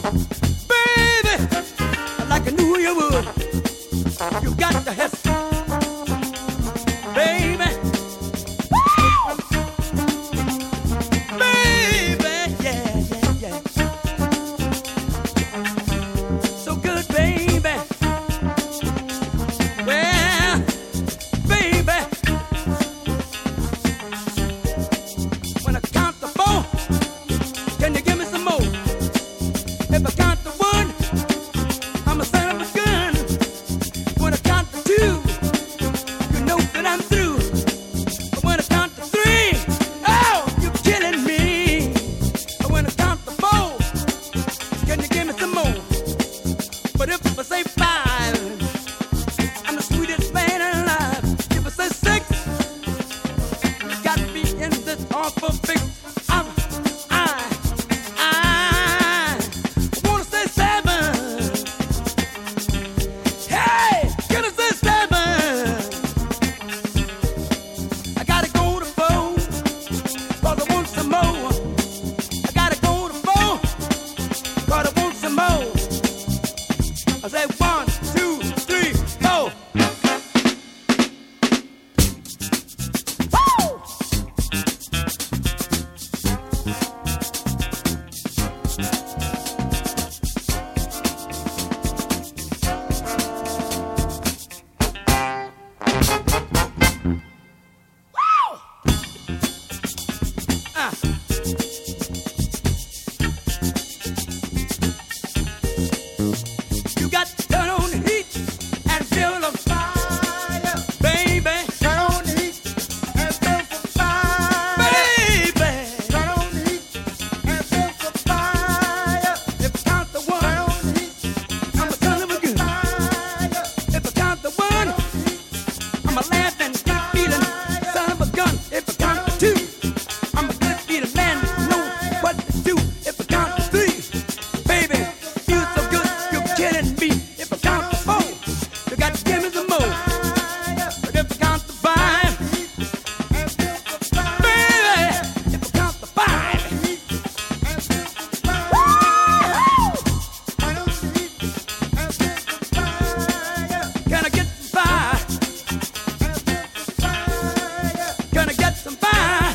Baby, like I knew you would. You got to have baby. Baby, yeah, yeah, yeah. So good, baby. Well, baby, when I count to 4, can you give me some more? If I count to 1, I'm a son of a gun. When I count to 2, you know that I'm through. But when I count to 3, oh, you're killing me. But when I count to 4, can you give me some more? But if I say 5, I'm the sweetest man alive. If I say 6, you got me in this awful fix. I wanna say 7. Hey, can I say 7? I gotta go to 4, 'cause I want some more. I gotta go to 4, 'cause I want some more. I say 1, 2, 3, 4. Woo! You got to turn on the heat and feel the fire, baby. Turn on the heat and feel the fire, baby. Turn on the heat and feel the fire. If I count to 1, turn on the heat, I'm a son of a gun. If I count to 1, I'm a laughing, good feeling son of a gun. If I count to 2, I'm a good feeling man who knows what to do. If I count to 3, baby, feel so good, you're killing me. If I count to 4, you got to give me some more. But if I count to 5, baby, if I count to 5, can I get some fire? Can I get some fire?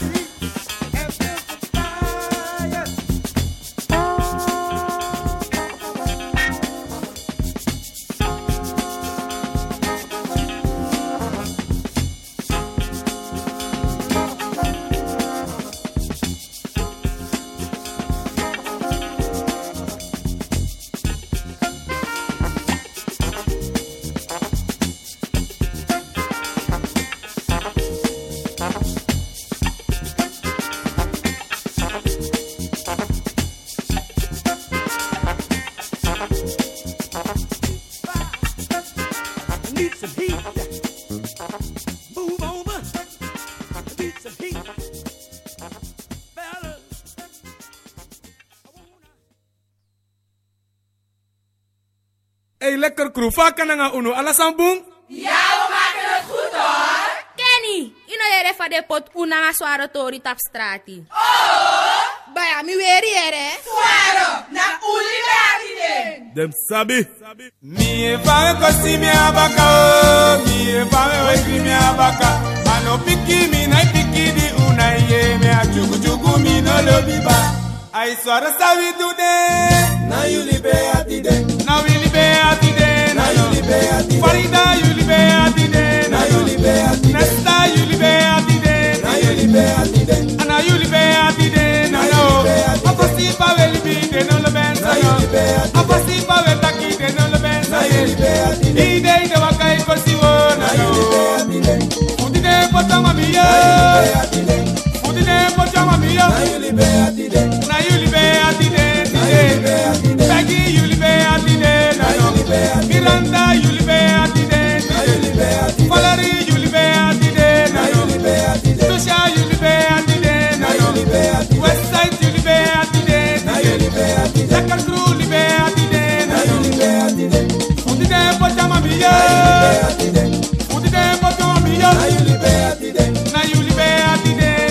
I need some heat. Move over. I need some heat. Fellas. Hey, lekker crew. Vaak na nga uno. Alasambung? Ja, we maken het goed hoor. Kenny, ino yere fa de pot una nga swaro tori tap strati. Oh, Baya mi weri yere. suero, na uli me akiden. Dem sabi. Mi e fame kosi mi abaka o. Mi e fame weki mi abaka. Ano piki mi na piki di una ye. Me a chugu chugu mi no lobi ba. I swara sabi today. Now you live at the day. Now we libe ati de. Now you live at the day. Farida you libe ati de. Now you live at the day. Nesta you libe ati de. Now you live at the day. Ana you libe ati de. No no. Aposi pa we libi de no lo ben sa yo. Aposi pa we taki de no lo ben sa yo. Ide de wakai kosi wo no no. Udine potama mi yo. Udine potama mi yo. Now you live at the day. Na you libe ati de. Peggy you libe ati de. No no. Miranda you libe ati de. Valerie you libe ati de. No no. Tusha you libe ati de. No no. Westside you libe ati de. Lekker crew libe ati de. No no. Udine potama mi yo. Udine potama mi yo. Na you libe ati de.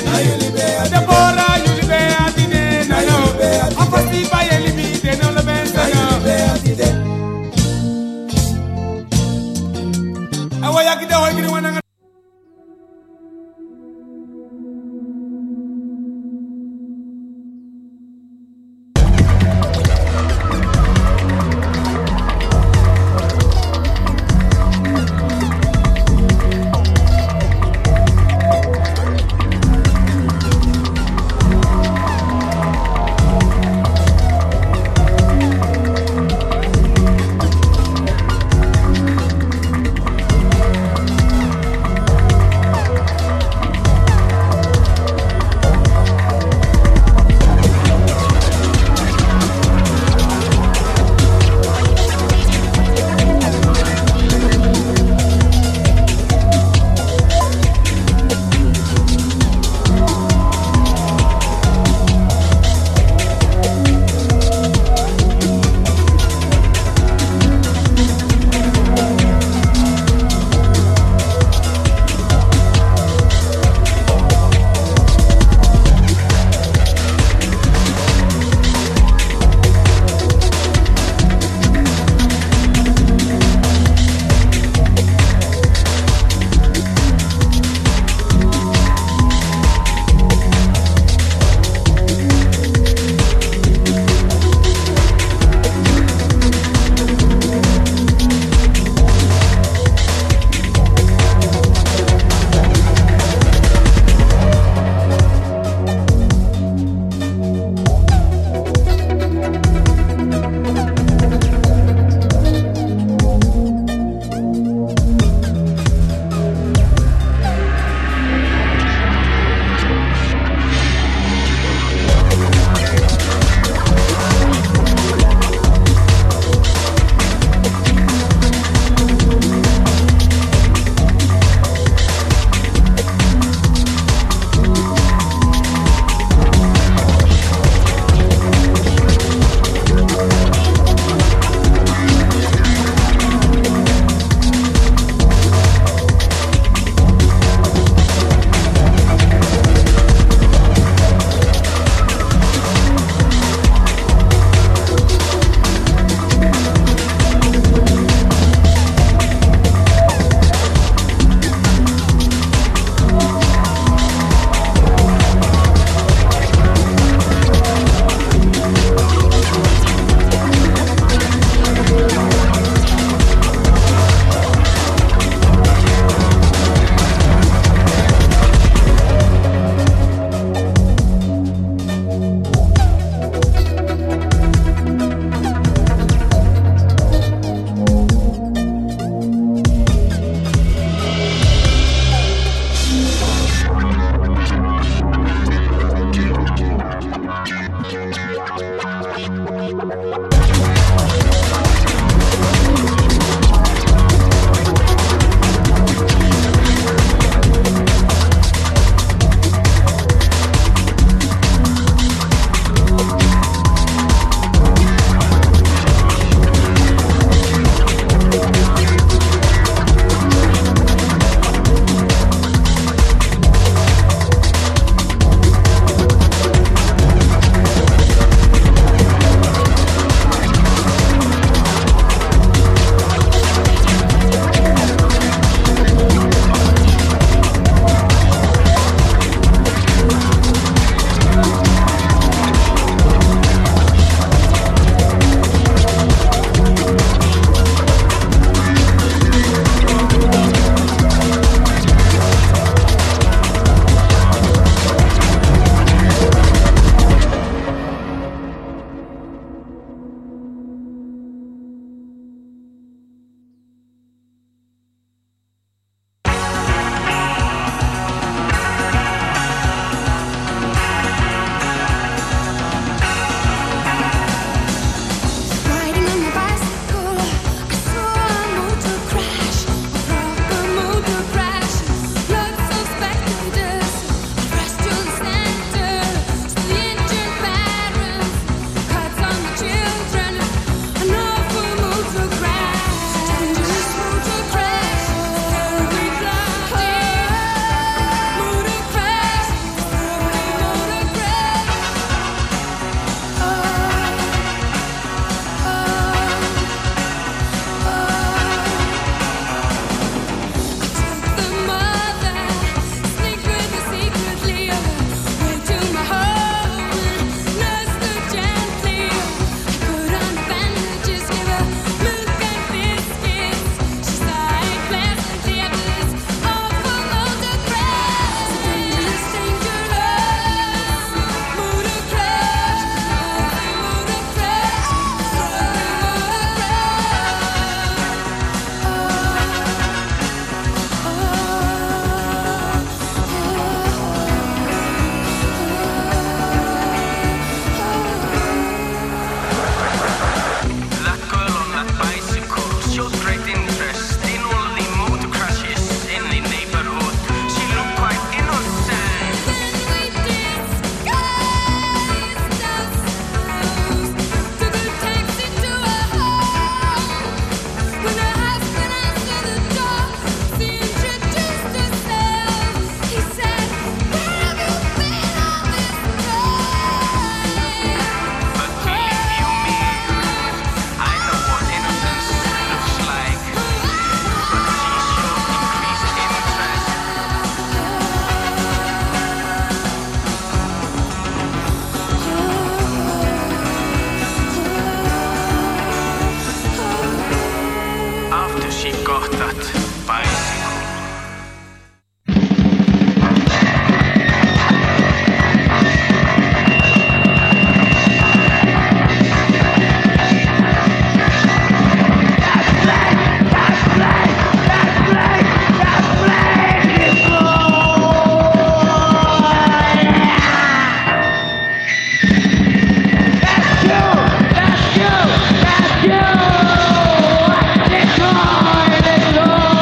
Destroy!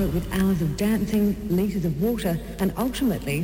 with hours of dancing, litres of water, and ultimately,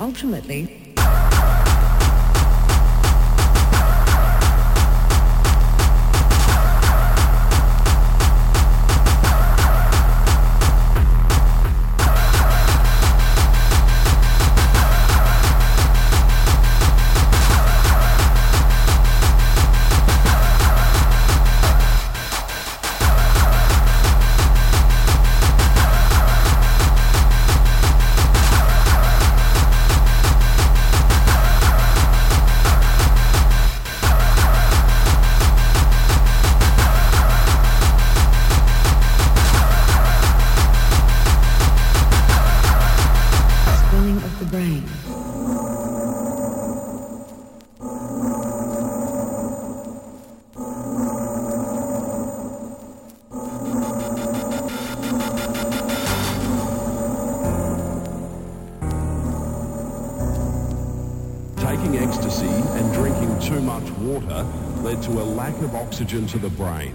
Taking ecstasy and drinking too much water led to a lack of oxygen to the brain.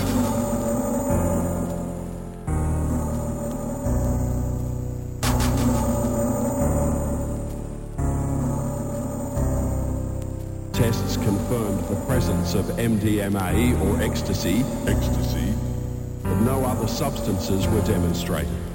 Tests confirmed the presence of MDMA or ecstasy, but no other substances were demonstrated.